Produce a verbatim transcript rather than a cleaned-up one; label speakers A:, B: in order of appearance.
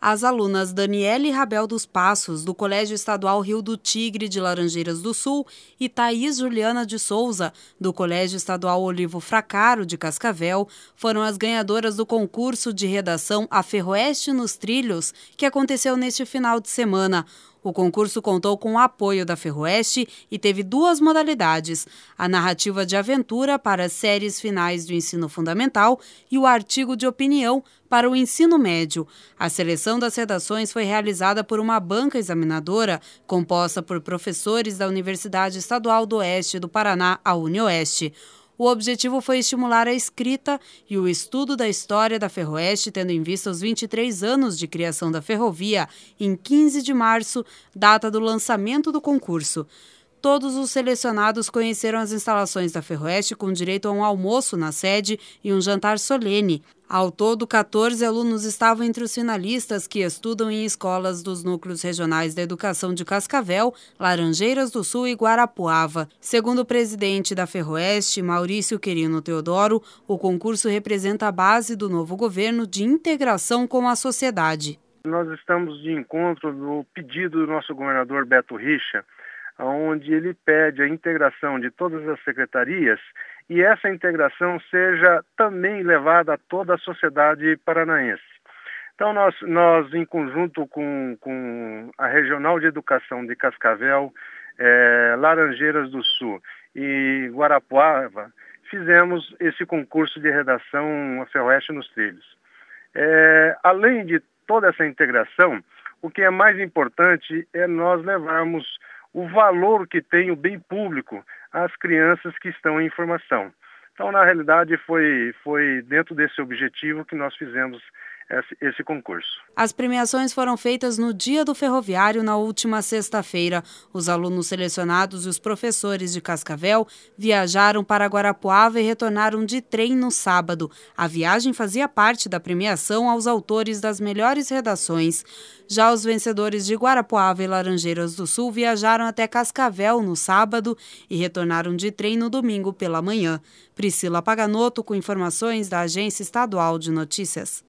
A: As alunas Daniele Rabel dos Passos, do Colégio Estadual Rio do Tigre de Laranjeiras do Sul, e Thaís Juliana de Souza, do Colégio Estadual Olivo Fracaro de Cascavel, foram as ganhadoras do concurso de redação A Ferroeste nos Trilhos, que aconteceu neste final de semana. O concurso contou com o apoio da Ferroeste e teve duas modalidades: a narrativa de aventura para as séries finais do ensino fundamental e o artigo de opinião para o ensino médio. A seleção das redações foi realizada por uma banca examinadora composta por professores da Universidade Estadual do Oeste do Paraná, a UniOeste. O objetivo foi estimular a escrita e o estudo da história da Ferroeste, tendo em vista os vinte e três anos de criação da ferrovia, em quinze de março, data do lançamento do concurso. Todos os selecionados conheceram as instalações da Ferroeste com direito a um almoço na sede e um jantar solene. Ao todo, quatorze alunos estavam entre os finalistas que estudam em escolas dos núcleos regionais da educação de Cascavel, Laranjeiras do Sul e Guarapuava. Segundo o presidente da Ferroeste, Maurício Querino Teodoro, o concurso representa a base do novo governo de integração com a sociedade.
B: Nós estamos de encontro no pedido do nosso governador Beto Richa, onde ele pede a integração de todas as secretarias e essa integração seja também levada a toda a sociedade paranaense. Então nós, nós em conjunto com, com a Regional de Educação de Cascavel, é, Laranjeiras do Sul e Guarapuava, fizemos esse concurso de redação A Ferroeste nos Trilhos. É, além de toda essa integração, o que é mais importante é nós levarmos o valor que tem o bem público às crianças que estão em formação. Então, na realidade, foi, foi dentro desse objetivo que nós fizemos esse, esse concurso.
A: As premiações foram feitas no Dia do Ferroviário, na última sexta-feira. Os alunos selecionados e os professores de Cascavel viajaram para Guarapuava e retornaram de trem no sábado. A viagem fazia parte da premiação aos autores das melhores redações. Já os vencedores de Guarapuava e Laranjeiras do Sul viajaram até Cascavel no sábado e retornaram de trem no domingo pela manhã. Priscila Paganoto com informações da Agência Estadual de Notícias.